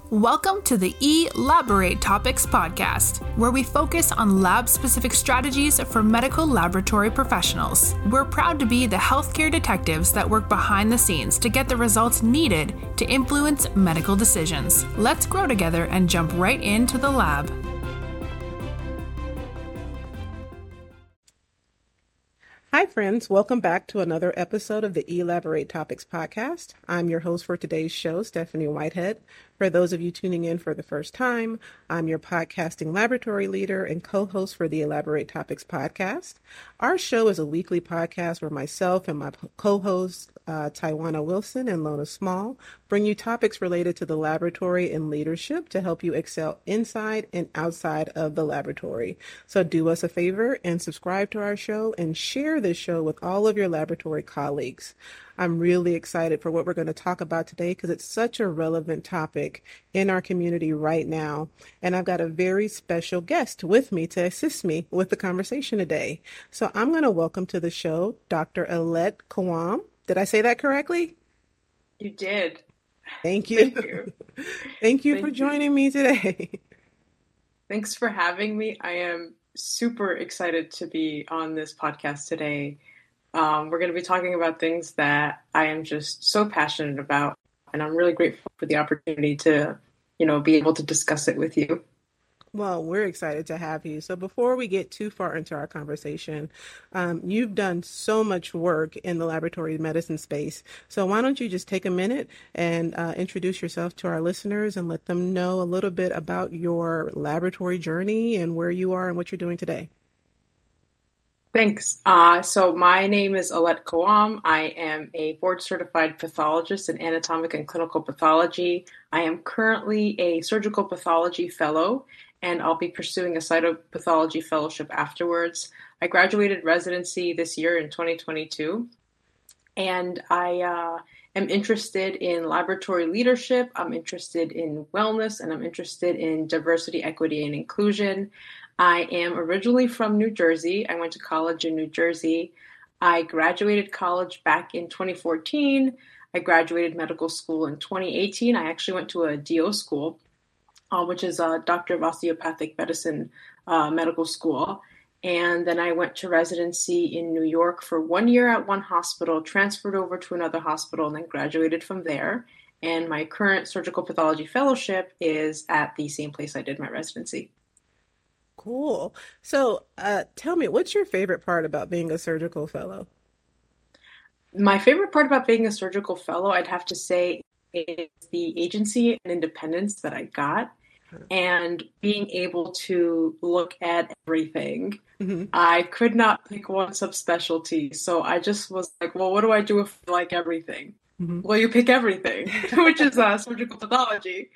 Welcome to the Elaborate Topics podcast, where we focus on lab-specific strategies for medical laboratory professionals. We're proud to be the healthcare detectives that work behind the scenes to get the results needed to influence medical decisions. Let's grow together and jump right into the lab. Hi, friends. Welcome back to another episode of the Elaborate Topics podcast. I'm your host for today's show, Stephanie Whitehead. For those of you tuning in for the first time, I'm your podcasting laboratory leader and co-host for the Elaborate Topics podcast. Our show is a weekly podcast where myself and my co-hosts, Taiwana Wilson and Lona Small, bring you topics related to the laboratory and leadership to help you excel inside and outside of the laboratory. So do us a favor and subscribe to our show and share this show with all of your laboratory colleagues. I'm really excited for what we're going to talk about today because it's such a relevant topic in our community right now. And I've got a very special guest with me to assist me with the conversation today. So I'm going to welcome to the show Dr. Alette Kawam. Did I say that correctly? You did. Thank you. Thank you. Thank you for joining me today. Thanks for having me. I am super excited to be on this podcast today. We're going to be talking about things that I am just so passionate about, and I'm really grateful for the opportunity to, be able to discuss it with you. Well, we're excited to have you. So before we get too far into our conversation, you've done so much work in the laboratory medicine space. So why don't you just take a minute and introduce yourself to our listeners and let them know a little bit about your laboratory journey and where you are and what you're doing today. Thanks. So my name is Alette Kawam. I am a board-certified pathologist in anatomic and clinical pathology. I am currently a surgical pathology fellow, and I'll be pursuing a cytopathology fellowship afterwards. I graduated residency this year in 2022, and I am interested in laboratory leadership. I'm interested in wellness, and I'm interested in diversity, equity, and inclusion. I am originally from New Jersey. I went to college in New Jersey. I graduated college back in 2014. I graduated medical school in 2018. I actually went to a DO school, which is a Doctor of Osteopathic Medicine medical school. And then I went to residency in New York for 1 year at one hospital, transferred over to another hospital, and then graduated from there. And my current surgical pathology fellowship is at the same place I did my residency. Cool. So tell me, what's your favorite part about being a surgical fellow? My favorite part about being a surgical fellow, I'd have to say, is the agency and independence that I got and being able to look at everything. Mm-hmm. I could not pick one subspecialty. So I just was like, well, what do I do if I like everything? Mm-hmm. Well, you pick everything, which is surgical pathology.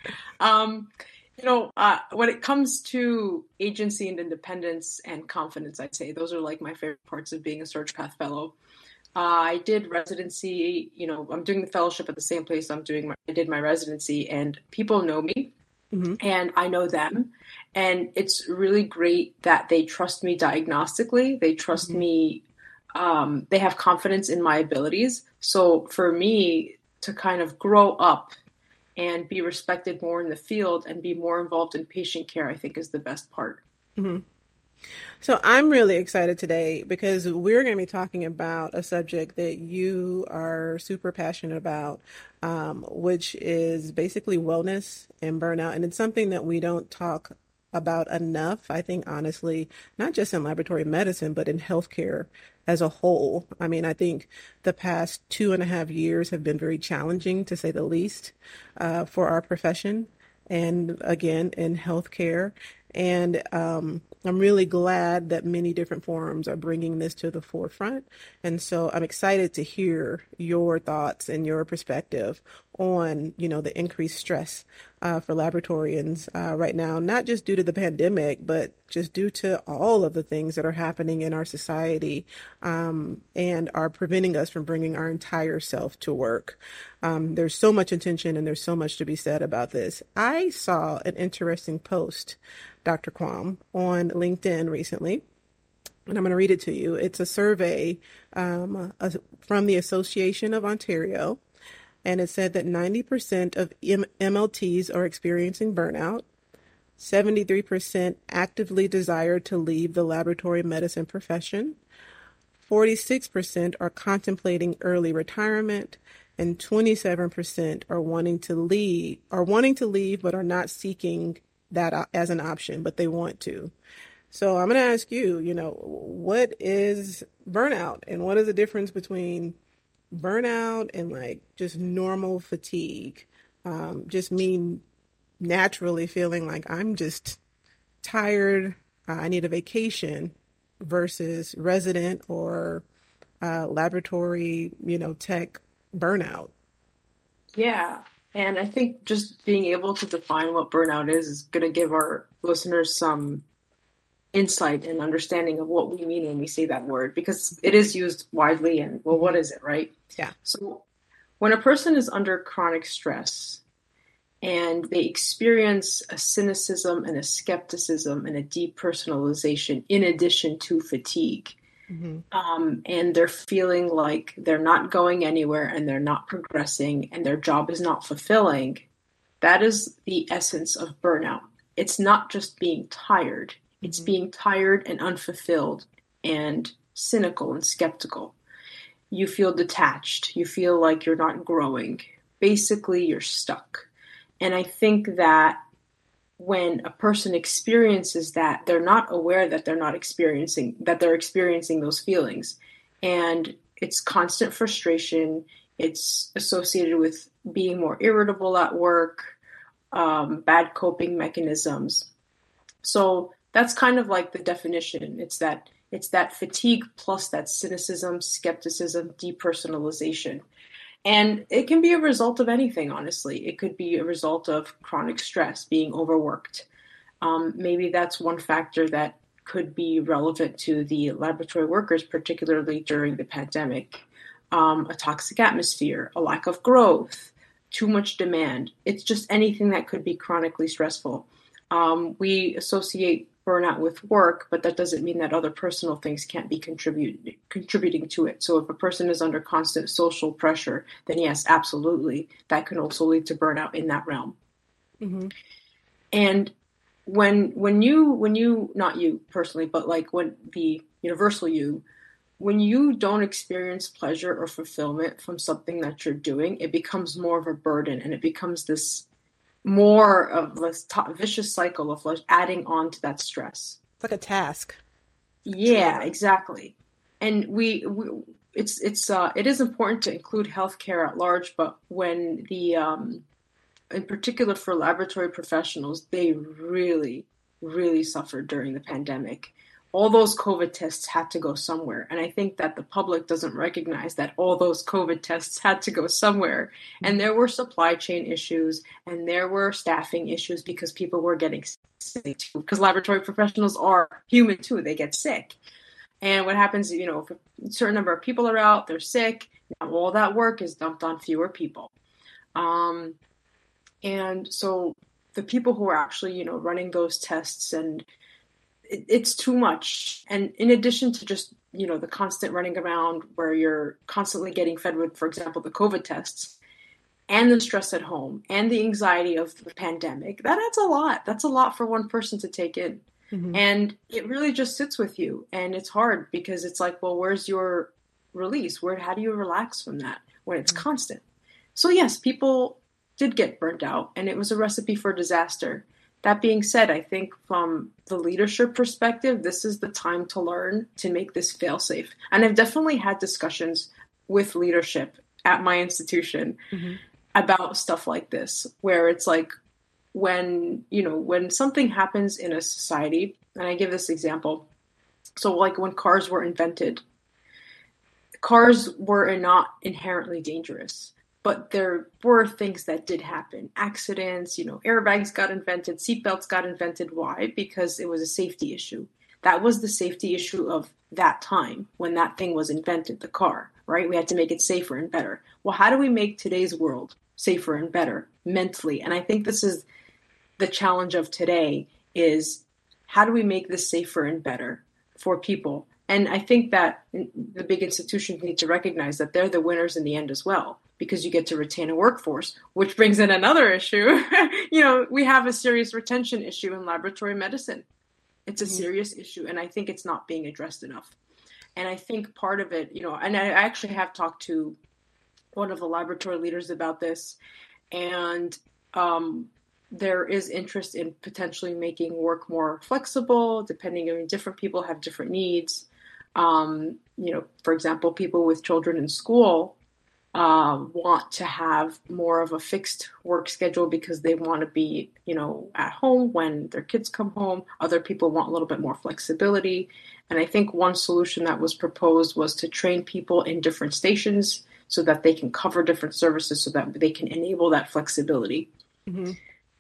When it comes to agency and independence and confidence, I'd say those are like my favorite parts of being a SurgPath fellow. I did residency, I'm doing the fellowship at the same place I did my residency, and people know me and I know them. And it's really great that they trust me diagnostically. They trust me. They have confidence in my abilities. So for me to kind of grow up and be respected more in the field and be more involved in patient care, I think is the best part. Mm-hmm. So I'm really excited today because we're going to be talking about a subject that you are super passionate about, which is basically wellness and burnout. And it's something that we don't talk about enough, I think, honestly, not just in laboratory medicine, but in healthcare as a whole. I mean, I think the past 2.5 years have been very challenging, to say the least, for our profession and, again, in healthcare. And I'm really glad that many different forums are bringing this to the forefront. And so I'm excited to hear your thoughts and your perspective on, the increased stress for laboratorians right now, not just due to the pandemic, but just due to all of the things that are happening in our society and are preventing us from bringing our entire self to work. There's so much attention and there's so much to be said about this. I saw an interesting post, Dr. Kawam, on LinkedIn recently, and I'm going to read it to you. It's a survey from the Association of Ontario And it said that 90% of MLTs are experiencing burnout. 73% actively desire to leave the laboratory medicine profession. 46% are contemplating early retirement, and 27% are wanting to leave but are not seeking that as an option, but they want to. So I'm going to ask you, what is burnout and what is the difference between burnout and like just normal fatigue? Just me naturally feeling like I'm just tired, I need a vacation versus resident or laboratory, tech burnout. Yeah. And I think just being able to define what burnout is going to give our listeners some insight and understanding of what we mean when we say that word, because it is used widely. And well, what is it, right? Yeah. So when a person is under chronic stress and they experience a cynicism and a skepticism and a depersonalization in addition to fatigue, and they're feeling like they're not going anywhere and they're not progressing and their job is not fulfilling, that is the essence of burnout. It's not just being tired. It's being tired and unfulfilled and cynical and skeptical. You feel detached. You feel like you're not growing. Basically, you're stuck. And I think that when a person experiences that, they're not aware that they're experiencing those feelings. And it's constant frustration. It's associated with being more irritable at work, bad coping mechanisms. So that's kind of like the definition. It's that fatigue plus that cynicism, skepticism, depersonalization. And it can be a result of anything, honestly. It could be a result of chronic stress, being overworked. Maybe that's one factor that could be relevant to the laboratory workers, particularly during the pandemic. A toxic atmosphere, a lack of growth, too much demand. It's just anything that could be chronically stressful. We associate burnout with work, but that doesn't mean that other personal things can't be contributing to it. So if a person is under constant social pressure, then yes, absolutely, that can also lead to burnout in that realm. Mm-hmm. And when you, not you personally, but like when the universal you, when you don't experience pleasure or fulfillment from something that you're doing, it becomes more of a burden, and it becomes this more of this vicious cycle of like adding on to that stress. It's like a task. Yeah, exactly. And it is important to include healthcare at large, but when in particular for laboratory professionals, they really, really suffered during the pandemic. All those COVID tests had to go somewhere. And I think that the public doesn't recognize that all those COVID tests had to go somewhere. And there were supply chain issues and there were staffing issues because people were getting sick too, because laboratory professionals are human too. They get sick. And what happens, if a certain number of people are out, they're sick, now all that work is dumped on fewer people. And so the people who are actually, running those tests, and it's too much. And in addition to just, the constant running around where you're constantly getting fed with, for example, the COVID tests and the stress at home and the anxiety of the pandemic, that adds a lot. That's a lot for one person to take in. Mm-hmm. And it really just sits with you. And it's hard because it's like, well, where's your release? How do you relax from that when it's constant? So yes, people did get burnt out, and it was a recipe for disaster. That being said, I think from the leadership perspective, this is the time to learn to make this fail-safe. And I've definitely had discussions with leadership at my institution about stuff like this, where it's like when something happens in a society, and I give this example. So like when cars were invented, cars were not inherently dangerous. But there were things that did happen. Accidents, airbags got invented, seatbelts got invented. Why? Because it was a safety issue. That was the safety issue of that time when that thing was invented, the car, right? We had to make it safer and better. Well, how do we make today's world safer and better mentally? And I think this is the challenge of today is how do we make this safer and better for people? And I think that the big institutions need to recognize that they're the winners in the end as well. because you get to retain a workforce, which brings in another issue. We have a serious retention issue in laboratory medicine. It's a serious issue, and I think it's not being addressed enough. And I think part of it, and I actually have talked to one of the laboratory leaders about this, and there is interest in potentially making work more flexible, depending on different people have different needs. For example, people with children in school want to have more of a fixed work schedule because they want to be, at home when their kids come home. Other people want a little bit more flexibility. And I think one solution that was proposed was to train people in different stations so that they can cover different services so that they can enable that flexibility. Mm-hmm.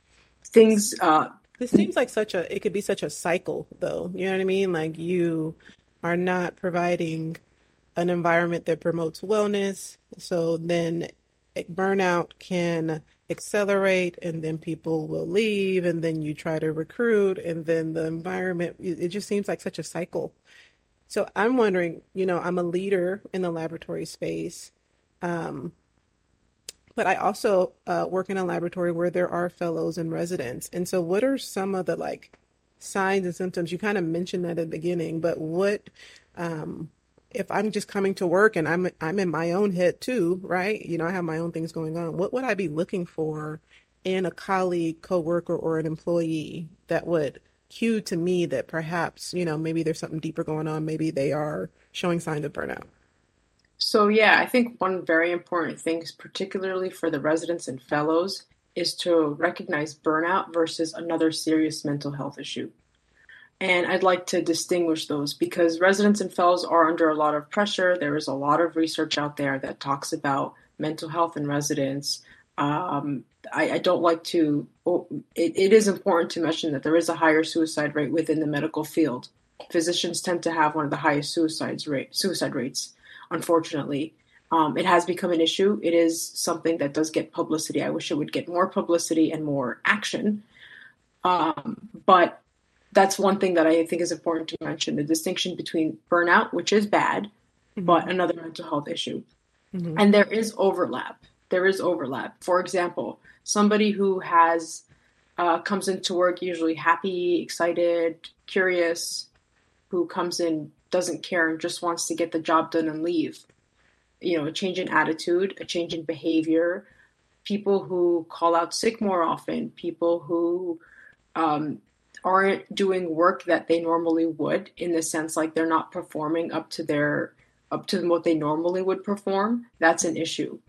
This seems like it could be such a cycle, though. You know what I mean? Like, you are not providing an environment that promotes wellness. So then burnout can accelerate, and then people will leave, and then you try to recruit, and then the environment, it just seems like such a cycle. So I'm wondering, I'm a leader in the laboratory space, but I also work in a laboratory where there are fellows and residents. And so what are some of the signs and symptoms? You kind of mentioned that at the beginning, but what, if I'm just coming to work and I'm in my own head too, right? I have my own things going on. What would I be looking for in a colleague, coworker, or an employee that would cue to me that perhaps, maybe there's something deeper going on. Maybe they are showing signs of burnout. So yeah, I think one very important thing, particularly for the residents and fellows, is to recognize burnout versus another serious mental health issue. And I'd like to distinguish those because residents and fellows are under a lot of pressure. There is a lot of research out there that talks about mental health in residents. I don't like to, it is important to mention that there is a higher suicide rate within the medical field. Physicians tend to have one of the highest suicide rates, unfortunately. It has become an issue. It is something that does get publicity. I wish it would get more publicity and more action. But that's one thing that I think is important to mention, the distinction between burnout, which is bad, but another mental health issue. Mm-hmm. And there is overlap. For example, somebody who comes into work usually happy, excited, curious, who comes in, doesn't care, and just wants to get the job done and leave. A change in attitude, a change in behavior, people who call out sick more often, people who aren't doing work that they normally would, in the sense like they're not performing up to what they normally would perform. That's an issue.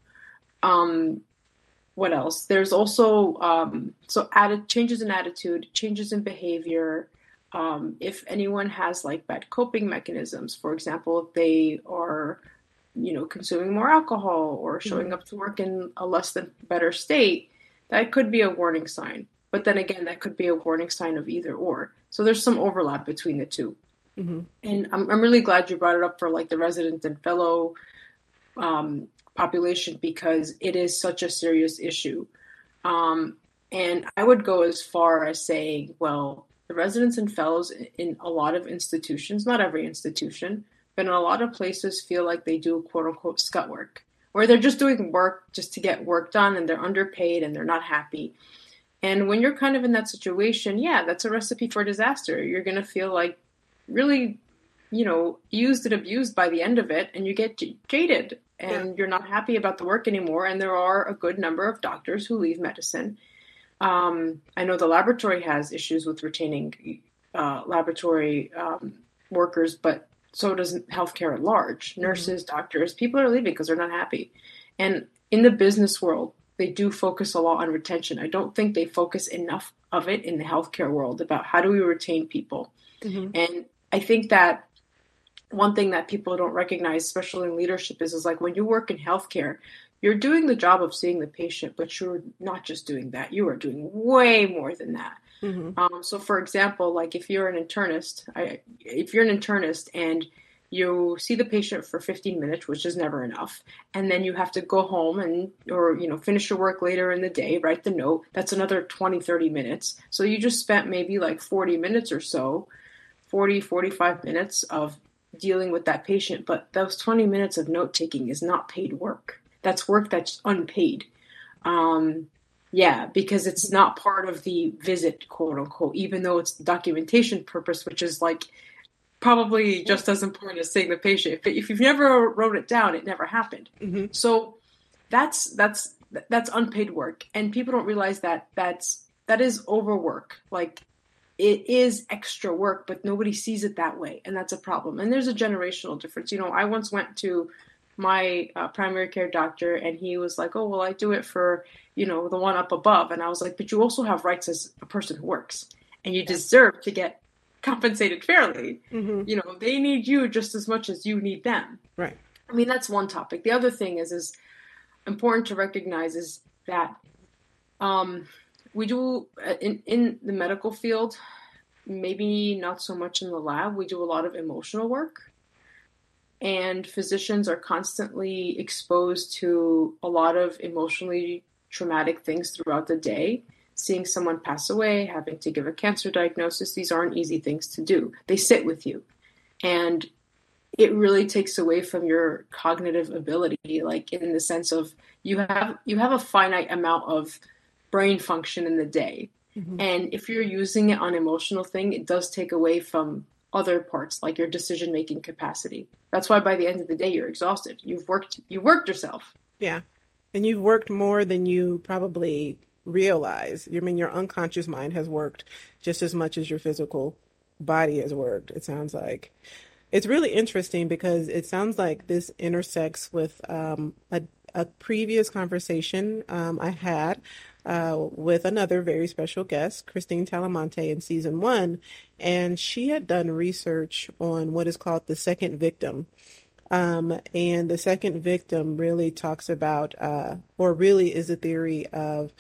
What else? There's also changes in attitude, changes in behavior. If anyone has bad coping mechanisms, for example, if they are consuming more alcohol or showing up to work in a less than better state, that could be a warning sign. But then again, that could be a warning sign of either or. So there's some overlap between the two. Mm-hmm. And I'm really glad you brought it up for the resident and fellow population, because it is such a serious issue. And I would go as far as saying, well, the residents and fellows in a lot of institutions, not every institution, but in a lot of places feel like they do quote unquote scut work, where they're just doing work just to get work done, and they're underpaid and they're not happy. And when you're kind of in that situation, yeah, that's a recipe for disaster. You're going to feel really, used and abused by the end of it, and you get jaded, and you're not happy about the work anymore. And there are a good number of doctors who leave medicine. I know the laboratory has issues with retaining laboratory workers, but so does healthcare at large. Nurses, doctors, people are leaving because they're not happy. And in the business world, they do focus a lot on retention. I don't think they focus enough of it in the healthcare world about how do we retain people. Mm-hmm. And I think that one thing that people don't recognize, especially in leadership, is when you work in healthcare, you're doing the job of seeing the patient, but you're not just doing that. You are doing way more than that. Mm-hmm. So for example, if you're an internist, and you see the patient for 15 minutes, which is never enough, and then you have to go home or finish your work later in the day, write the note, that's another 20, 30 minutes. So you just spent maybe 40 minutes or so, 40, 45 minutes of dealing with that patient, but those 20 minutes of note taking is not paid work. that's work that's unpaid. Um, yeah, because it's not part of the visit, quote unquote, even though it's documentation purpose, which is like probably Yeah. just as important as seeing the patient. If you've never wrote it down, it never happened. Hmm. So that's unpaid work, and people don't realize that that is overwork. Like it is extra work, but nobody sees it that way, and that's a problem. And there's a generational difference. I once went to my primary care doctor, and he was like, "Oh, well, I do it for the one up above," and I was like, "But you also have rights as a person who works, and you Yeah. deserve to get compensated fairly. Hmm. They need you just as much as you need them." Right. I mean, that's one topic. The other thing is important to recognize is that um, we do in the medical field, maybe not so much in the lab, we do a lot of emotional work, and physicians are constantly exposed to a lot of emotionally traumatic things throughout the day. Seeing someone pass away, having to give a cancer diagnosis, these aren't easy things to do. They sit with you. And it really takes away from your cognitive ability, like in the sense of you have a finite amount of brain function in the day. Hmm. And if you're using it on emotional thing, it does take away from other parts, like your decision making capacity. That's why by the end of the day you're exhausted. You worked yourself. Yeah. And you've worked more than you probably realize. I mean, your unconscious mind has worked just as much as your physical body has worked, it sounds like. It's really interesting because it sounds like this intersects with a previous conversation I had with another very special guest, Christine Talamonte, in season one. And she had done research on what is called the second victim. And the second victim really talks about, or really is a theory of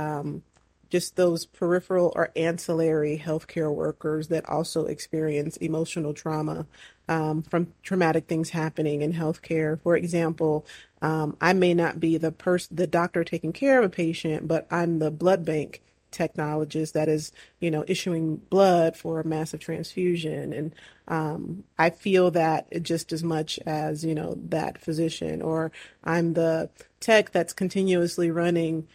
just those peripheral or ancillary healthcare workers that also experience emotional trauma from traumatic things happening in healthcare. For example, I may not be the doctor taking care of a patient, but I'm the blood bank technologist that is, issuing blood for a massive transfusion. And I feel that just as much as, that physician, or I'm the tech that's continuously running,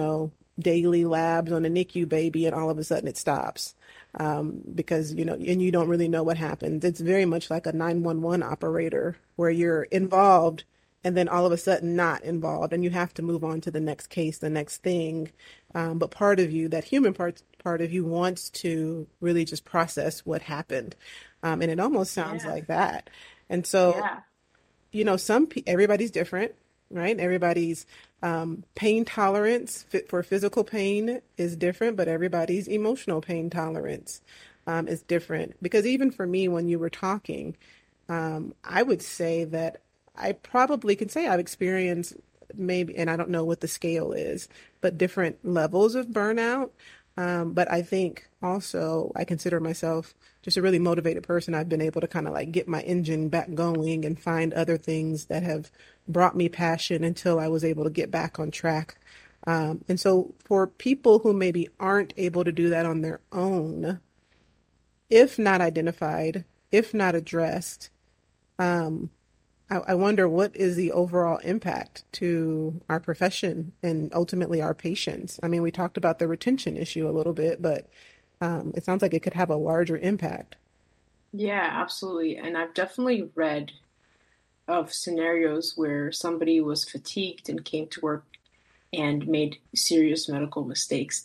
daily labs on a NICU baby, and all of a sudden it stops because, and you don't really know what happened. It's very much like a 911 operator where you're involved and then all of a sudden not involved, and you have to move on to the next case, the next thing. But part of you, that human part of you, wants to really just process what happened, and it almost sounds Yeah. like that. And so, Yeah. everybody's different, right? Everybody's pain tolerance for physical pain is different, but everybody's emotional pain tolerance is different. Because even for me, when you were talking, I would say that I probably can say I've experienced maybe, and I don't know what the scale is, but different levels of burnout. But I think also I consider myself just a really motivated person. I've been able to kind of like get my engine back going and find other things that have brought me passion until I was able to get back on track. And so for people who maybe aren't able to do that on their own, if not identified, if not addressed, I wonder what is the overall impact to our profession and ultimately our patients. I mean, we talked about the retention issue a little bit, but it sounds like it could have a larger impact. Yeah, absolutely. And I've definitely read of scenarios where somebody was fatigued and came to work and made serious medical mistakes.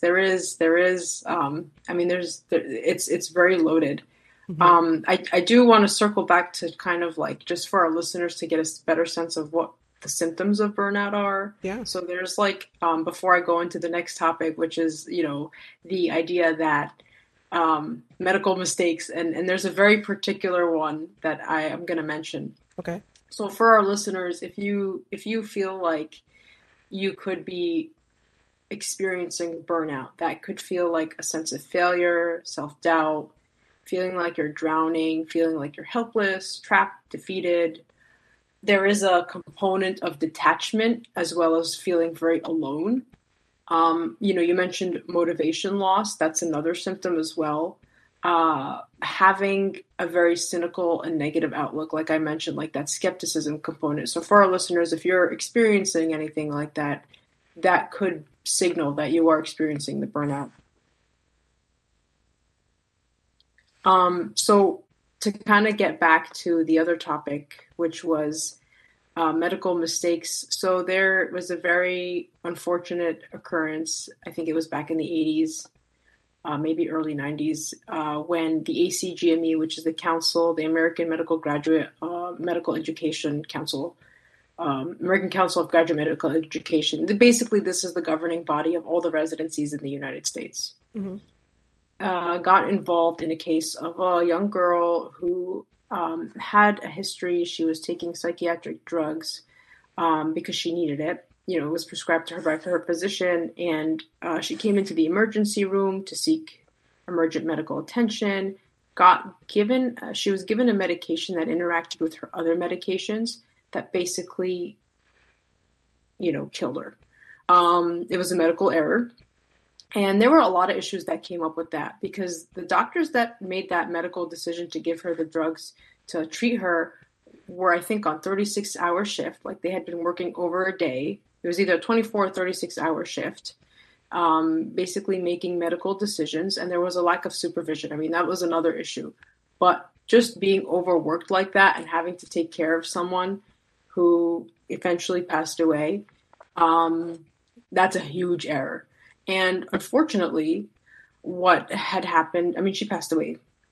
I mean, it's very loaded. Hmm. I do want to circle back to kind of like just for our listeners to get a better sense of what the symptoms of burnout are. Yeah. So there's like, before I go into the next topic, which is, the idea that medical mistakes, and there's a very particular one that I am going to mention. Okay. So for our listeners, if you feel like you could be experiencing burnout, that could feel like a sense of failure, self-doubt, feeling like you're drowning, feeling like you're helpless, trapped, defeated. There is a component of detachment as well as feeling very alone. You mentioned motivation loss. That's another symptom as well. having a very cynical and negative outlook, like I mentioned, like that skepticism component. So for our listeners, if you're experiencing anything like that, that could signal that you are experiencing the burnout. So to kind of get back to the other topic, which was medical mistakes. So there was a very unfortunate occurrence. I think it was back in the 80s, maybe early 90s, when the ACGME, which is the American Medical Graduate Medical Education Council, American Council of Graduate Medical Education. Basically, this is the governing body of all the residencies in the United States. Mm-hmm. Got involved in a case of a young girl who had a history. She was taking psychiatric drugs because she needed it. It was prescribed to her by her physician, and she came into the emergency room to seek emergent medical attention. She was given a medication that interacted with her other medications that basically, killed her. It was a medical error. And there were a lot of issues that came up with that because the doctors that made that medical decision to give her the drugs to treat her were, I think, on 36-hour shift. Like they had been working over a day. It was either a 24 or 36-hour shift, basically making medical decisions. And there was a lack of supervision. I mean, that was another issue. But just being overworked like that and having to take care of someone who eventually passed away, that's a huge error. And unfortunately, what had happened, I mean, she passed away.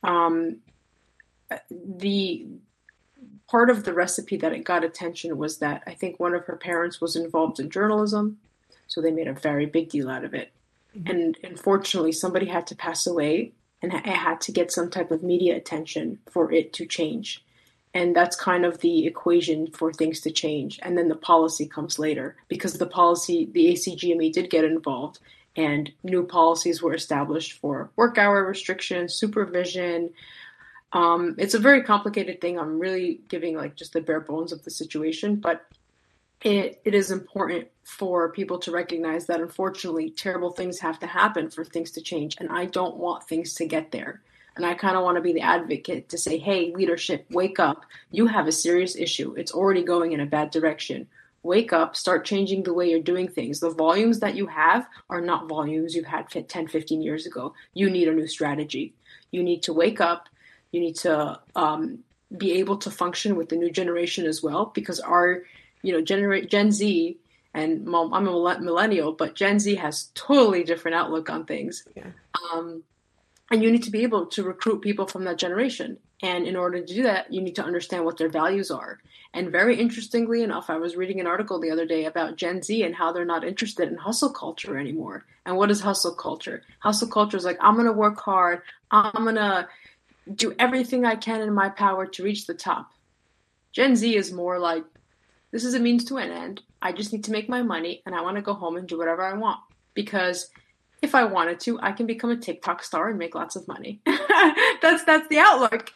The part of the recipe that it got attention was that I think one of her parents was involved in journalism. So they made a very big deal out of it. Mm-hmm. And unfortunately, somebody had to pass away and it had to get some type of media attention for it to change. And that's kind of the equation for things to change. And then the policy comes later because the ACGME did get involved. And new policies were established for work hour restrictions, supervision. It's a very complicated thing. I'm really giving like just the bare bones of the situation, but it is important for people to recognize that unfortunately terrible things have to happen for things to change. And I don't want things to get there. And I kind of want to be the advocate to say, hey, leadership, wake up. You have a serious issue. It's already going in a bad direction. Wake up, start changing the way you're doing things. The volumes that you have are not volumes you had 10, 15 years ago. You need a new strategy. You need to wake up. You need to be able to function with the new generation as well, because our, Gen Z, and I'm a millennial, but Gen Z has totally different outlook on things. Yeah. And you need to be able to recruit people from that generation. And in order to do that, you need to understand what their values are. And very interestingly enough, I was reading an article the other day about Gen Z and how they're not interested in hustle culture anymore. And what is hustle culture? Hustle culture is like, I'm going to work hard. I'm going to do everything I can in my power to reach the top. Gen Z is more like, this is a means to an end. I just need to make my money and I want to go home and do whatever I want. Because if I wanted to, I can become a TikTok star and make lots of money. That's the outlook.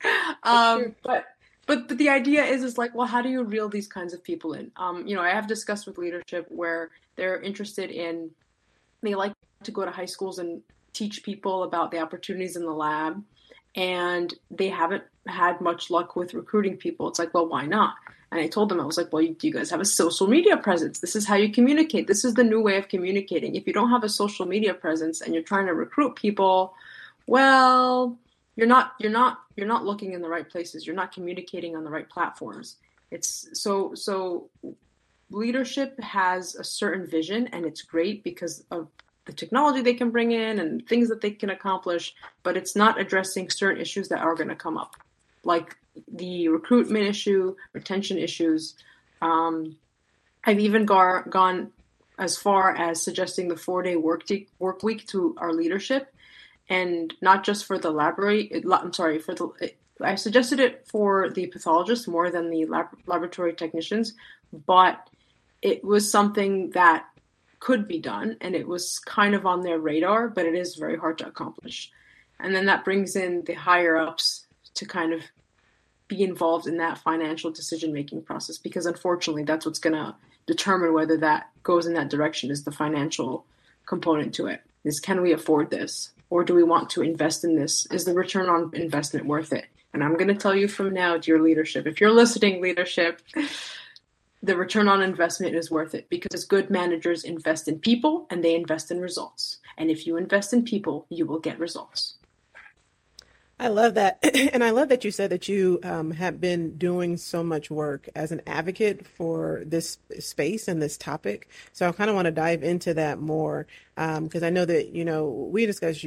But the idea is like, well, how do you reel these kinds of people in? I have discussed with leadership where they're interested in, they like to go to high schools and teach people about the opportunities in the lab. And they haven't had much luck with recruiting people. It's like, well, why not? And I told them, I was like, well, do you guys have a social media presence? This is how you communicate. This is the new way of communicating. If you don't have a social media presence and you're trying to recruit people, well, you're not looking in the right places. You're not communicating on the right platforms. It's so leadership has a certain vision, and it's great because of the technology they can bring in and things that they can accomplish, but it's not addressing certain issues that are going to come up, like the recruitment issue, retention issues. I've even gone as far as suggesting the 4-day work week to our leadership, and not just for the I suggested it for the pathologists more than the laboratory technicians, but it was something that could be done, and it was kind of on their radar, but it is very hard to accomplish. And then that brings in the higher ups to kind of be involved in that financial decision-making process, because unfortunately that's what's going to determine whether that goes in that direction, is the financial component to it, is can we afford this? or do we want to invest in this? Is the return on investment worth it? And I'm going to tell you from now, dear leadership, if you're listening, leadership, the return on investment is worth it because good managers invest in people and they invest in results. And if you invest in people, you will get results. I love that. And I love that you said that you have been doing so much work as an advocate for this space and this topic. So I kind of want to dive into that more because I know that, we discussed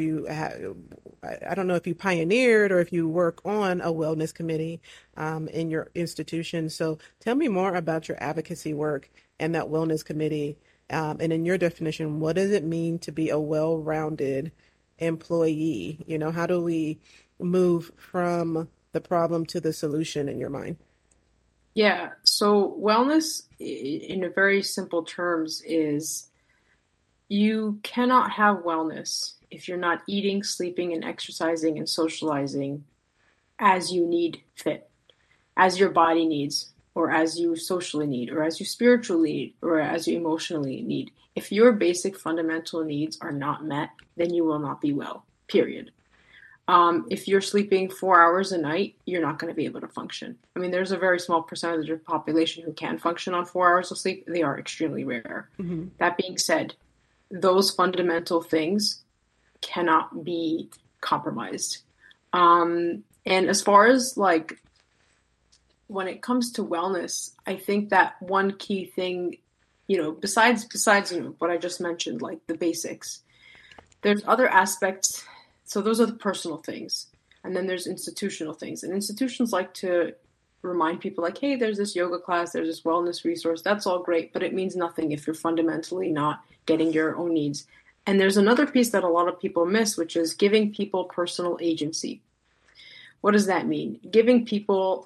I don't know if you pioneered or if you work on a wellness committee in your institution. So tell me more about your advocacy work and that wellness committee. And in your definition, what does it mean to be a well-rounded employee? How do we move from the problem to the solution in your mind? Yeah, so wellness, in a very simple terms, is you cannot have wellness if you're not eating, sleeping, and exercising and socializing as you need fit, as your body needs, or as you socially need, or as you spiritually need, or as you emotionally need. If your basic fundamental needs are not met, then you will not be well, period. If you're sleeping 4 hours a night, you're not going to be able to function. I mean, there's a very small percentage of the population who can function on 4 hours of sleep. They are extremely rare. Mm-hmm. That being said, those fundamental things cannot be compromised. And as far as when it comes to wellness, I think that one key thing, besides what I just mentioned, like the basics, there's other aspects. So those are the personal things. And then there's institutional things. And institutions like to remind people hey, there's this yoga class, there's this wellness resource. That's all great, but it means nothing if you're fundamentally not getting your own needs. And there's another piece that a lot of people miss, which is giving people personal agency. What does that mean? Giving people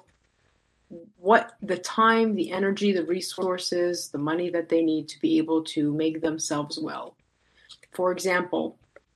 the time, the energy, the resources, the money that they need to be able to make themselves well. For example,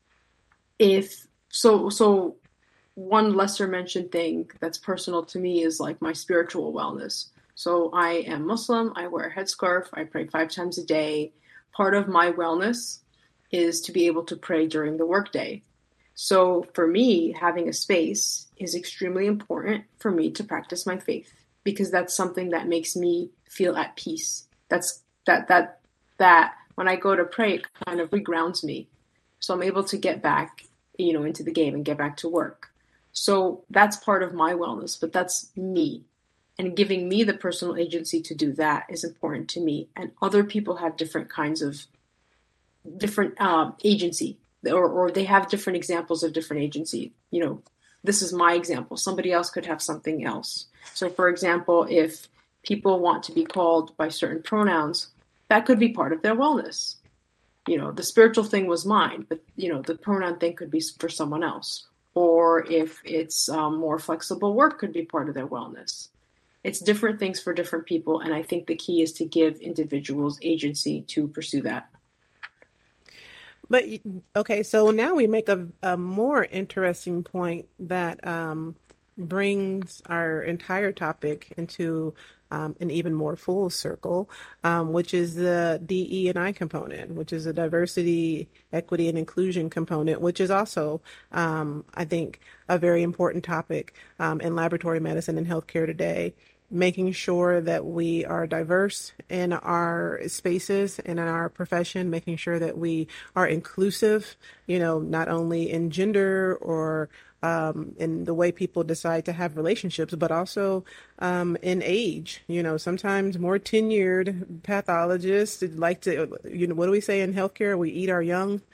So one lesser mentioned thing that's personal to me is my spiritual wellness. So I am Muslim, I wear a headscarf, I pray 5 times a day. Part of my wellness is to be able to pray during the workday. So for me, having a space is extremely important for me to practice my faith because that's something that makes me feel at peace. That when I go to pray, it kind of regrounds me. So I'm able to get back into the game and get back to work. So that's part of my wellness, but that's me. And giving me the personal agency to do that is important to me. And other people have different kinds of agency, or they have different examples of different agency. This is my example. Somebody else could have something else. So for example, if people want to be called by certain pronouns, that could be part of their wellness. The spiritual thing was mine, but, the pronoun thing could be for someone else. Or if it's more flexible work could be part of their wellness. It's different things for different people. And I think the key is to give individuals agency to pursue that. But, okay, so now we make a more interesting point that brings our entire topic into an even more full circle, which is the DE&I component, which is a diversity, equity, and inclusion component, which is also, I think, a very important topic in laboratory medicine and healthcare today. Making sure that we are diverse in our spaces and in our profession, making sure that we are inclusive, not only in gender or in the way people decide to have relationships, but also in age. Sometimes more tenured pathologists like to, what do we say in healthcare? We eat our young.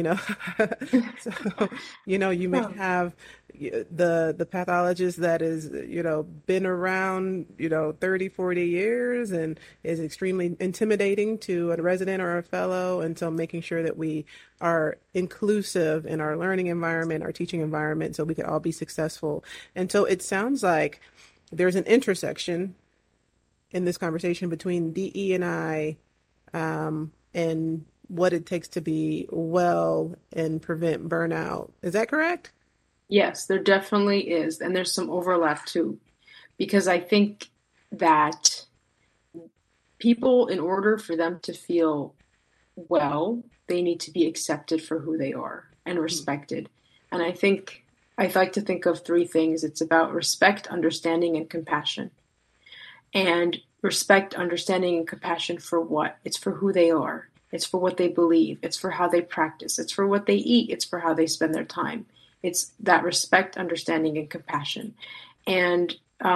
So, you may have the pathologist that is, been around, 30, 40 years and is extremely intimidating to a resident or a fellow. And so making sure that we are inclusive in our learning environment, our teaching environment, so we can all be successful. And so it sounds like there's an intersection in this conversation between DE&I and what it takes to be well and prevent burnout. Is that correct? Yes, there definitely is. And there's some overlap too, because I think that people, in order for them to feel well, they need to be accepted for who they are. and respected. And I like to think of three things. It's about respect, understanding, and compassion. And respect, understanding, and compassion for what? It's for who they are. It's for what they believe. It's for how they practice. It's for what they eat. It's for how they spend their time. It's that respect, understanding, and compassion. And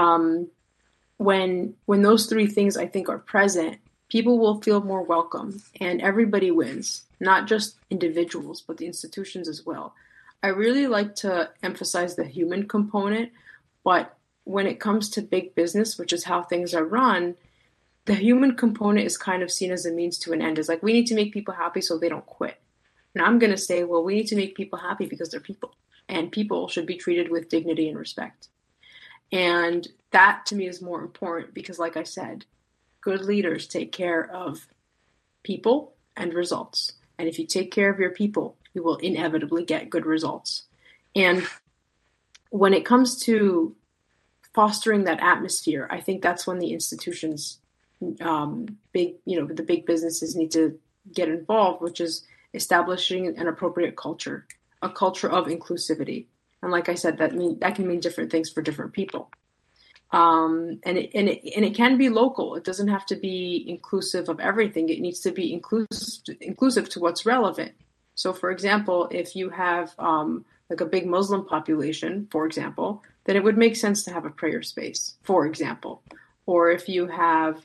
when those three things, I think, are present, people will feel more welcome and everybody wins, not just individuals, but the institutions as well. I really like to emphasize the human component, but when it comes to big business, which is how things are run, the human component is kind of seen as a means to an end. It's like, we need to make people happy so they don't quit. And I'm going to say, well, we need to make people happy because they're people, and people should be treated with dignity and respect. And that to me is more important because, like I said, good leaders take care of people and results. And if you take care of your people, you will inevitably get good results. And when it comes to fostering that atmosphere, I think that's when the institutions, the big businesses need to get involved, which is establishing an appropriate culture, a culture of inclusivity. And like I said, that can mean different things for different people. And it can be local. It doesn't have to be inclusive of everything. It needs to be inclusive to what's relevant. So, for example, if you have like a big Muslim population, for example, then it would make sense to have a prayer space, for example. Or if you have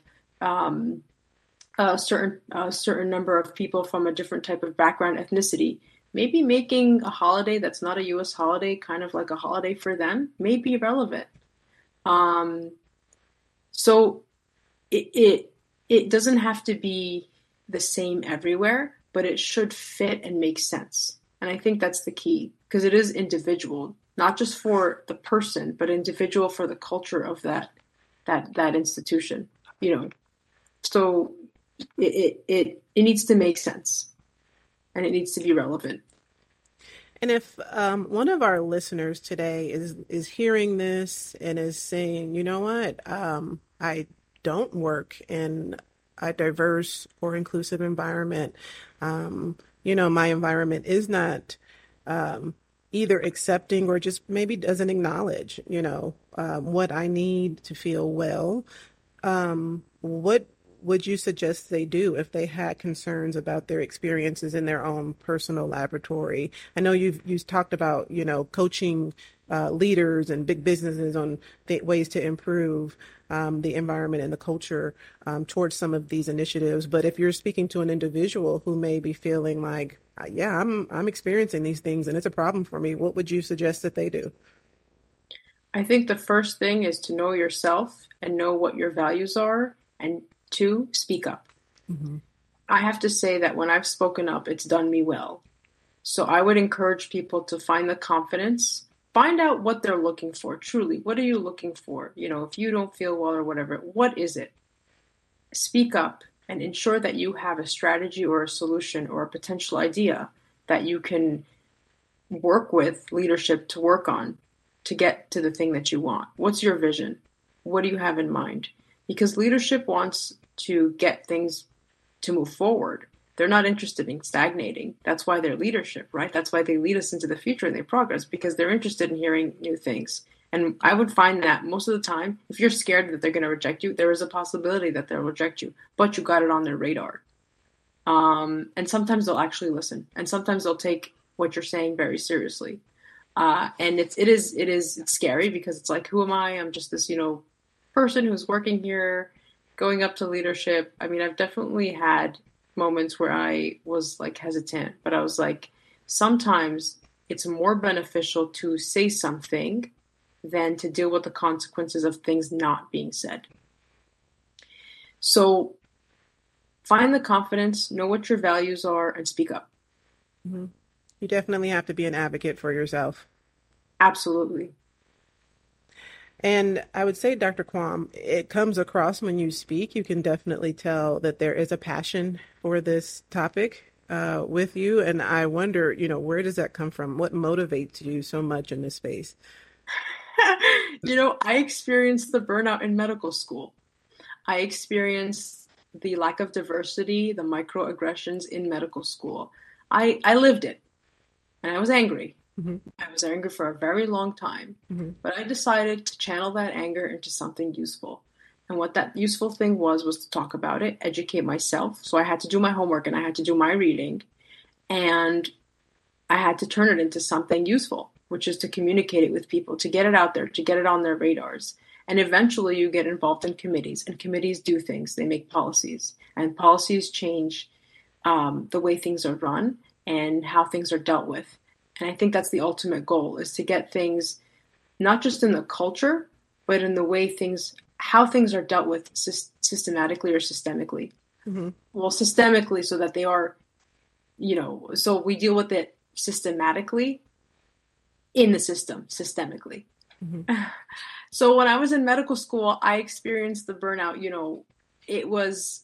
a certain number of people from a different type of background, ethnicity, maybe making a holiday that's not a U.S. holiday, kind of like a holiday for them, may be relevant. So it doesn't have to be the same everywhere, but it should fit and make sense. And I think that's the key, because it is individual, not just for the person, but individual for the culture of that institution, So it needs to make sense, and it needs to be relevant. And if one of our listeners today is hearing this and is saying, you know what, I don't work in a diverse or inclusive environment. My environment is not either accepting or just maybe doesn't acknowledge, what I need to feel well. What would you suggest they do if they had concerns about their experiences in their own personal laboratory? I know you've talked about, coaching leaders and big businesses on ways to improve the environment and the culture towards some of these initiatives. But if you're speaking to an individual who may be feeling like, yeah, I'm experiencing these things and it's a problem for me, what would you suggest that they do? I think the first thing is to know yourself and know what your values are, and 2, speak up. Mm-hmm. I have to say that when I've spoken up, it's done me well. So I would encourage people to find the confidence, find out what they're looking for. Truly, what are you looking for? If you don't feel well or whatever, what is it? Speak up and ensure that you have a strategy or a solution or a potential idea that you can work with leadership to work on to get to the thing that you want. What's your vision? What do you have in mind? Because leadership wants to get things to move forward. They're not interested in stagnating. That's why they're leadership, right? That's why they lead us into the future and they progress, because they're interested in hearing new things. And I would find that most of the time, if you're scared that they're going to reject you, there is a possibility that they'll reject you, but you got it on their radar. And sometimes they'll actually listen, and sometimes they'll take what you're saying very seriously. And it is scary, because it's like, who am I? I'm just this, person who's working here, going up to leadership. I mean, I've definitely had moments where I was like hesitant, but I was like, sometimes it's more beneficial to say something than to deal with the consequences of things not being said. So find the confidence, know what your values are, and speak up. Mm-hmm. You definitely have to be an advocate for yourself. Absolutely. And I would say, Dr. Quam, it comes across when you speak. You can definitely tell that there is a passion for this topic with you. And I wonder, where does that come from? What motivates you so much in this space? I experienced the burnout in medical school. I experienced the lack of diversity, the microaggressions in medical school. I lived it. and I was angry. Mm-hmm. I was angry for a very long time, Mm-hmm. but I decided to channel that anger into something useful. And what that useful thing was to talk about it, educate myself. So I had to do my homework and I had to do my reading, and I had to turn it into something useful, which is to communicate it with people, to get it out there, to get it on their radars. And eventually you get involved in committees, and committees do things. They make policies, and policies change the way things are run and how things are dealt with. And I think that's the ultimate goal, is to get things not just in the culture, but in the way how things are dealt with systematically or systemically. Mm-hmm. Well, systemically, so that they are, so we deal with it systematically in the system, systemically. Mm-hmm. So when I was in medical school, I experienced the burnout. It was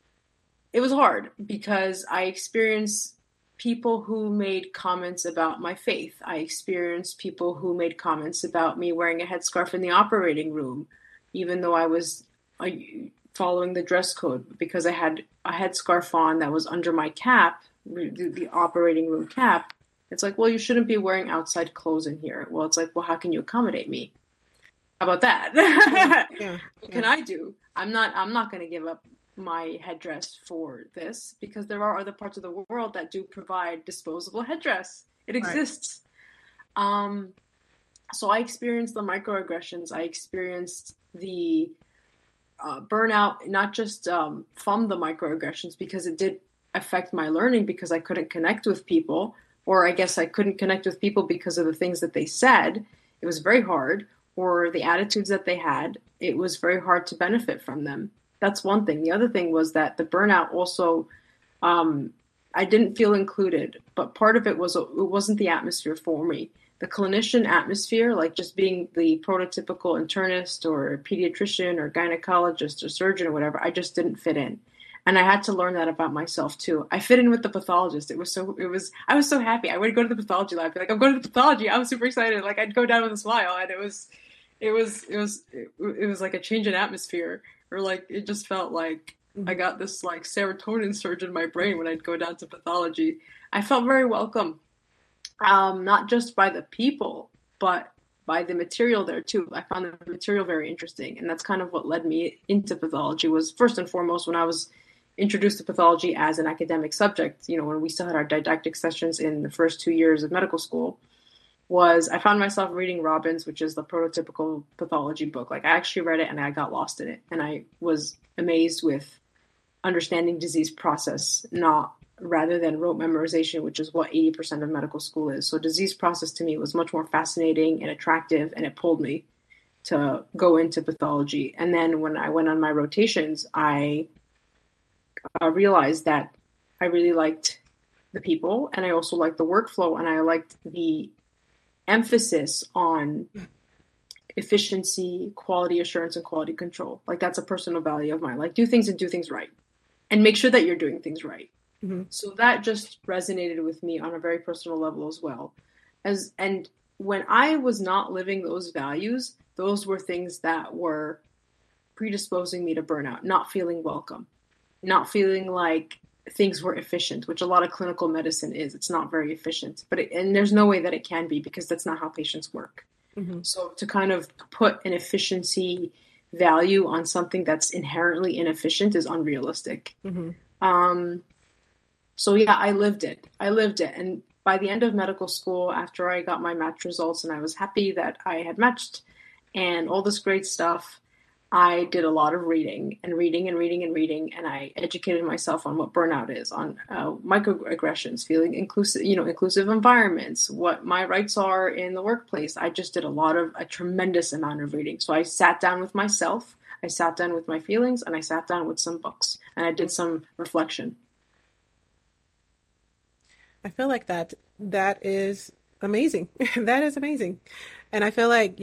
hard because I experienced people who made comments about my faith. I experienced people who made comments about me wearing a headscarf in the operating room, even though I was following the dress code, because I had a headscarf on that was under my cap, the operating room cap. It's like, well, you shouldn't be wearing outside clothes in here. Well, it's like, well, how can you accommodate me? How about that? Yeah. What can I do? I'm not going to give up my headdress for this, because there are other parts of the world that do provide disposable headdress. It exists. Right. So I experienced the microaggressions. I experienced the burnout, not just from the microaggressions, because it did affect my learning, because I couldn't connect with people, or I guess I couldn't connect with people because of the things that they said. It was very hard, or the attitudes that they had. It was very hard to benefit from them. That's one thing. The other thing was that the burnout also, I didn't feel included, but part of it wasn't the atmosphere for me. The clinician atmosphere, like just being the prototypical internist or pediatrician or gynecologist or surgeon or whatever, I just didn't fit in. And I had to learn that about myself too. I fit in with the pathologist. I was so happy. I would go to the pathology lab, be like, I'm going to the pathology. I was super excited. Like, I'd go down with a smile, and it was like a change in atmosphere, or like, it just felt like I got this like serotonin surge in my brain when I'd go down to pathology. I felt very welcome. Not just by the people, but by the material there too. I found the material very interesting, and that's kind of what led me into pathology. Was first and foremost when I was introduced to pathology as an academic subject, when we still had our didactic sessions in the first 2 years of medical school, was I found myself reading Robbins, which is the prototypical pathology book. Like, I actually read it and I got lost in it, and I was amazed with understanding disease process, rather than rote memorization, which is what 80% of medical school is. So disease process to me was much more fascinating and attractive, and it pulled me to go into pathology. And then when I went on my rotations, I realized that I really liked the people, and I also liked the workflow, and I liked the emphasis on efficiency, quality assurance, and quality control. Like, that's a personal value of mine. Like, do things and do things right, and make sure that you're doing things right. Mm-hmm. So that just resonated with me on a very personal level as well. And when I was not living those values, those were things that were predisposing me to burnout, not feeling welcome, not feeling like things were efficient, which a lot of clinical medicine is. It's not very efficient, and there's no way that it can be, because that's not how patients work. Mm-hmm. So to kind of put an efficiency value on something that's inherently inefficient is unrealistic. Mm-hmm. So yeah, I lived it. And by the end of medical school, after I got my match results and I was happy that I had matched and all this great stuff, I did a lot of reading, and I educated myself on what burnout is, on microaggressions, feeling inclusive environments, what my rights are in the workplace. I just did a tremendous amount of reading. So I sat down with myself, I sat down with my feelings, and I sat down with some books, and I did some reflection. I feel like that is amazing. That is amazing. And I feel like,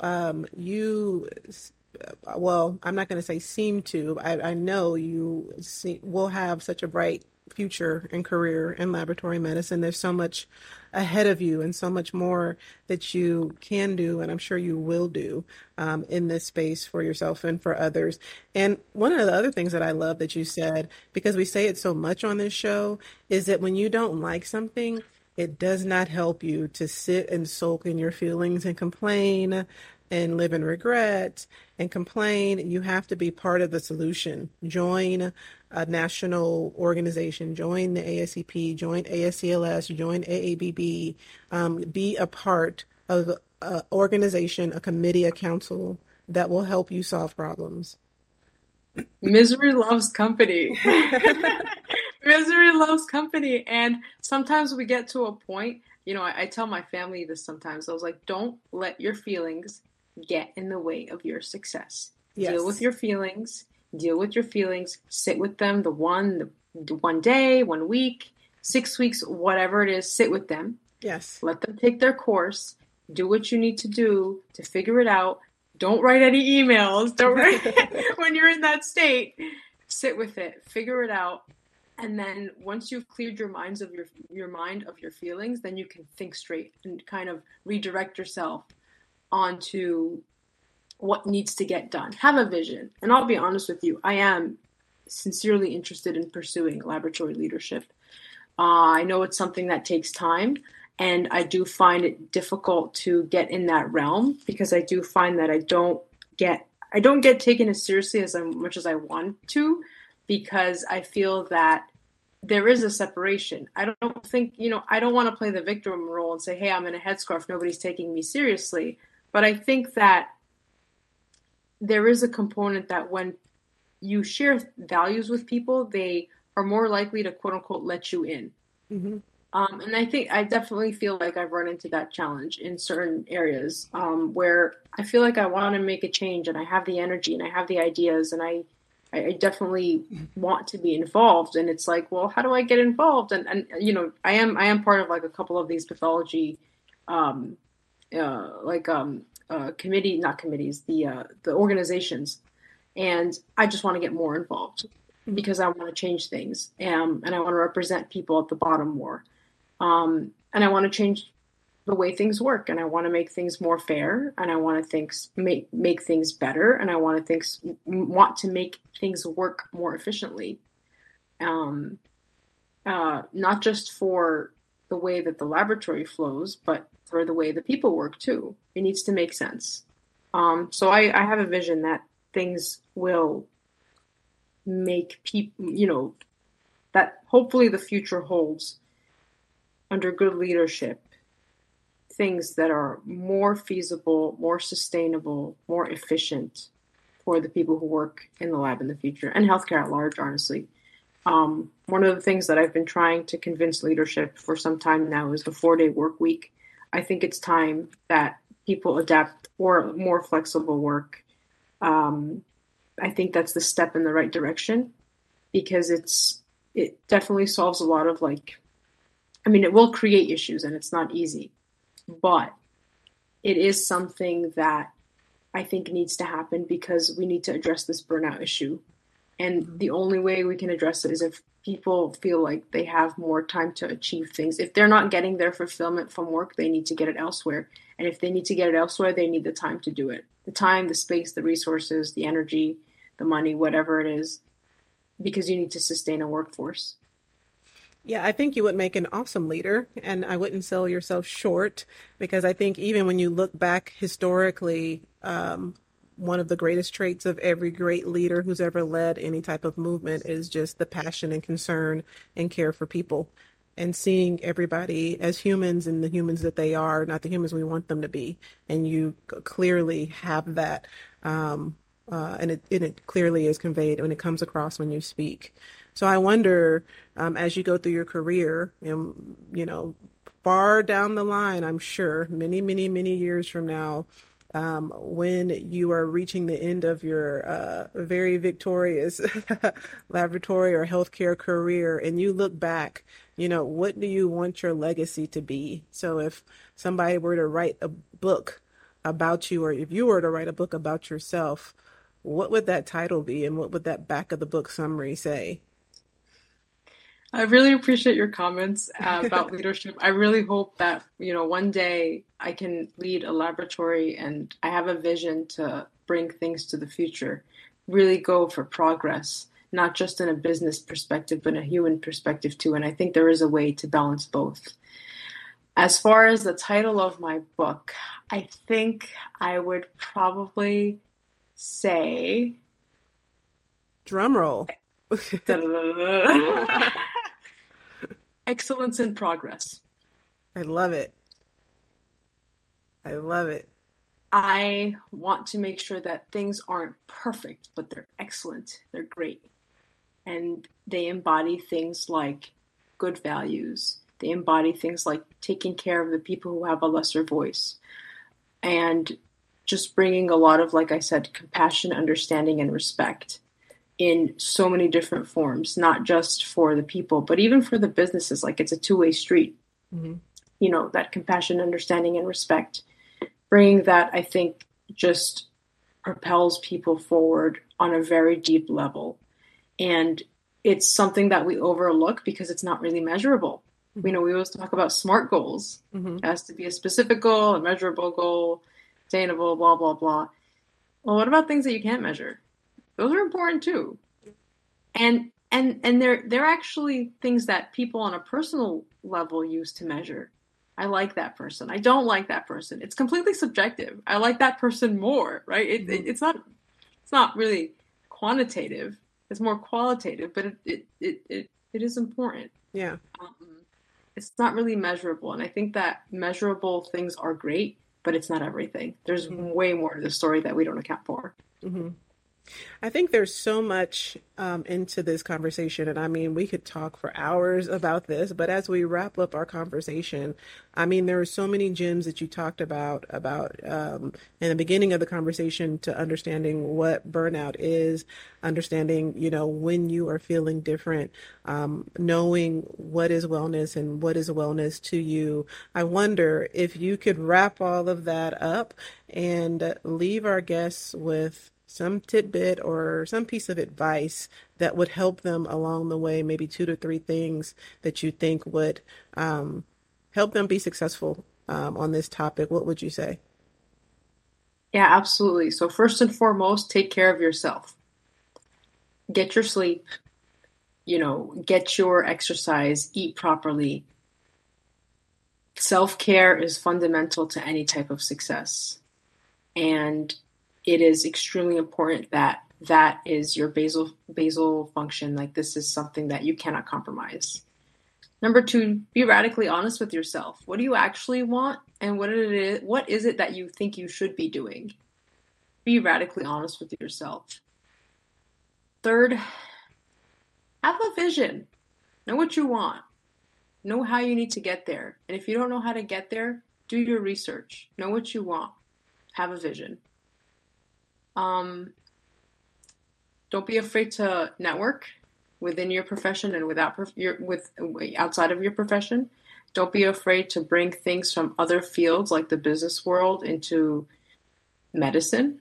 well, I'm not going to say seem to, I know you will have such a bright future and career in laboratory medicine. There's so much ahead of you and so much more that you can do, and I'm sure you will do in this space for yourself and for others. And one of the other things that I love that you said, because we say it so much on this show, is that when you don't like something, It does not help you to sit and sulk in your feelings and complain and live in regret and complain. You have to be part of the solution. Join a national organization, join the ASCP, join ASCLS, join AABB, be a part of an organization, a committee, a council that will help you solve problems. Misery loves company. Misery loves company. And sometimes we get to a point, I tell my family this sometimes. I was like, don't let your feelings get in the way of your success. Yes. Deal with your feelings. Deal with your feelings. Sit with them the one day, 1 week, 6 weeks, whatever it is, sit with them. Yes. Let them take their course. Do what you need to do to figure it out. Don't write any emails. Don't write when you're in that state. Sit with it. Figure it out. And then once you've cleared your mind of your feelings, then you can think straight and kind of redirect yourself onto what needs to get done. Have a vision. And I'll be honest with you, I am sincerely interested in pursuing laboratory leadership. I know it's something that takes time, and I do find it difficult to get in that realm because I do find that I don't get taken as seriously as much as I want to, because I feel that there is a separation. I don't think, I don't want to play the victim role and say, hey, I'm in a headscarf, nobody's taking me seriously. But I think that there is a component that when you share values with people, they are more likely to quote unquote let you in. Mm-hmm. And I definitely feel like I've run into that challenge in certain areas where I feel like I want to make a change and I have the energy and I have the ideas and I definitely want to be involved. And it's like, well, how do I get involved? And I am part of like a couple of these pathology, committee, not committees, the organizations. And I just want to get more involved because I want to change things. And I want to represent people at the bottom more. And I want to change the way things work, and I want to make things more fair, and I want to make things better, and I want to make things work more efficiently. Not just for the way that the laboratory flows, but for the way the people work too. It needs to make sense. So I have a vision that things will make people, that hopefully the future holds under good leadership, things that are more feasible, more sustainable, more efficient for the people who work in the lab in the future and healthcare at large, honestly. One of the things that I've been trying to convince leadership for some time now is the 4-day work week. I think it's time that people adapt or more flexible work. I think that's the step in the right direction because it definitely solves a lot of it will create issues and it's not easy. But it is something that I think needs to happen because we need to address this burnout issue. And the only way we can address it is if people feel like they have more time to achieve things. If they're not getting their fulfillment from work, they need to get it elsewhere. And if they need to get it elsewhere, they need the time to do it. The time, the space, the resources, the energy, the money, whatever it is, because you need to sustain a workforce. Yeah, I think you would make an awesome leader, and I wouldn't sell yourself short because I think even when you look back historically, one of the greatest traits of every great leader who's ever led any type of movement is just the passion and concern and care for people and seeing everybody as humans and the humans that they are, not the humans we want them to be. And you clearly have that, and it clearly is conveyed when it comes across when you speak. So I wonder, as you go through your career, far down the line, I'm sure, many, many, many years from now, when you are reaching the end of your very victorious laboratory or healthcare career, and you look back, what do you want your legacy to be? So if somebody were to write a book about you, or if you were to write a book about yourself, what would that title be, and what would that back of the book summary say? I really appreciate your comments about leadership. I really hope that, one day I can lead a laboratory and I have a vision to bring things to the future, really go for progress, not just in a business perspective, but in a human perspective too. And I think there is a way to balance both. As far as the title of my book, I think I would probably say Drum roll. Excellence in Progress. I love it. I love it. I want to make sure that things aren't perfect, but they're excellent. They're great. And they embody things like good values. They embody things like taking care of the people who have a lesser voice. And just bringing a lot of, like I said, compassion, understanding, and respect in so many different forms, not just for the people, but even for the businesses. Like it's a two-way street. Mm-hmm. You know, that compassion, understanding, and respect. Bringing that, I think, just propels people forward on a very deep level. And it's something that we overlook because it's not really measurable. Mm-hmm. You know, we always talk about SMART goals. Mm-hmm. It has to be a specific goal, a measurable goal, attainable, blah, blah, blah. Well, what about things that you can't measure? Those are important too. And they're actually things that people on a personal level use to measure. I like that person. I don't like that person. It's completely subjective. I like that person more, right? It's not really quantitative. It's more qualitative, but it is important. Yeah. It's not really measurable, and I think that measurable things are great, but it's not everything. There's way more to the story that we don't account for. Mm-hmm. I think there's so much into this conversation, and I mean, we could talk for hours about this, but as we wrap up our conversation, I mean, there are so many gems that you talked about in the beginning of the conversation, to understanding what burnout is, understanding, you know, when you are feeling different, knowing what is wellness and what is wellness to you. I wonder if you could wrap all of that up and leave our guests with some tidbit or some piece of advice that would help them along the way, maybe 2 to 3 things that you think would help them be successful on this topic. What would you say? Yeah, absolutely. So first and foremost, take care of yourself. Get your sleep, you know, get your exercise, eat properly. Self-care is fundamental to any type of success. And it is extremely important that that is your basal function. Like this is something that you cannot compromise. Number 2, be radically honest with yourself. What do you actually want, and what is it that you think you should be doing? Be radically honest with yourself. 3rd, have a vision. Know what you want. Know how you need to get there. And if you don't know how to get there, do your research. Know what you want. Have a vision. Don't be afraid to network within your profession and outside of your profession. Don't be afraid to bring things from other fields like the business world into medicine.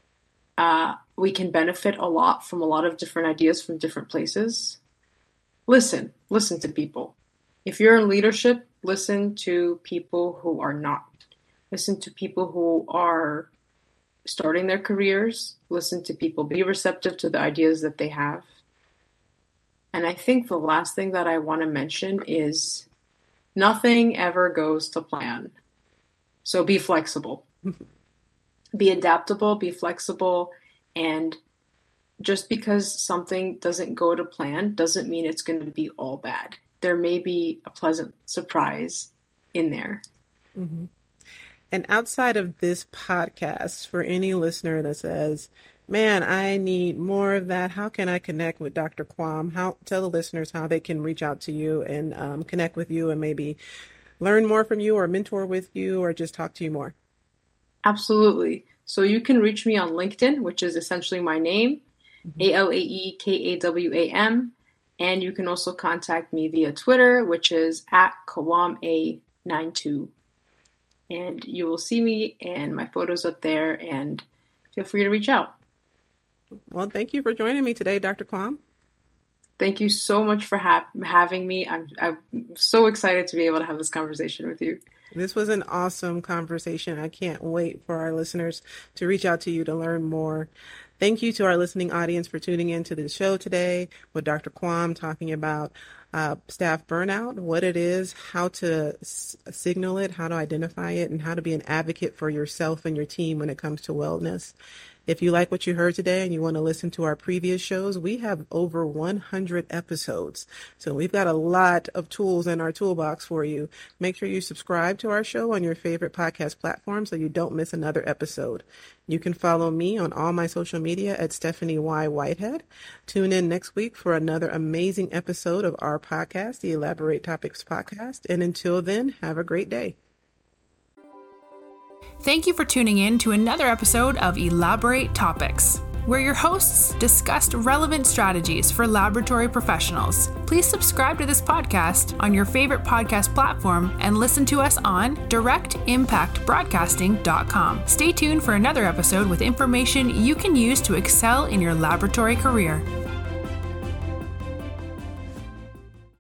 We can benefit a lot from a lot of different ideas from different places. Listen to people. If you're in leadership, listen to people who are not. Listen to people who are starting their careers, listen to people, be receptive to the ideas that they have. And I think the last thing that I want to mention is nothing ever goes to plan. So be flexible. Be adaptable, be flexible, and just because something doesn't go to plan doesn't mean it's going to be all bad. There may be a pleasant surprise in there. Mm-hmm. And outside of this podcast, for any listener that says, man, I need more of that, how can I connect with Dr. Quam? Tell the listeners how they can reach out to you and connect with you and maybe learn more from you or mentor with you or just talk to you more. Absolutely. So you can reach me on LinkedIn, which is essentially my name, ALAEKAWAM. And you can also contact me via Twitter, which is @KawamA92. And you will see me and my photos up there, and feel free to reach out. Well, thank you for joining me today, Dr. Quam. Thank you so much for having me. I'm so excited to be able to have this conversation with you. This was an awesome conversation. I can't wait for our listeners to reach out to you to learn more. Thank you to our listening audience for tuning in to the show today with Dr. Quam talking about staff burnout, what it is, how to signal it, how to identify it, and how to be an advocate for yourself and your team when it comes to wellness. If you like what you heard today and you want to listen to our previous shows, we have over 100 episodes. So we've got a lot of tools in our toolbox for you. Make sure you subscribe to our show on your favorite podcast platform so you don't miss another episode. You can follow me on all my social media at Stephanie Y. Whitehead. Tune in next week for another amazing episode of our podcast, the Elaborate Topics Podcast. And until then, have a great day. Thank you for tuning in to another episode of Elaborate Topics, where your hosts discussed relevant strategies for laboratory professionals. Please subscribe to this podcast on your favorite podcast platform and listen to us on directimpactbroadcasting.com. Stay tuned for another episode with information you can use to excel in your laboratory career.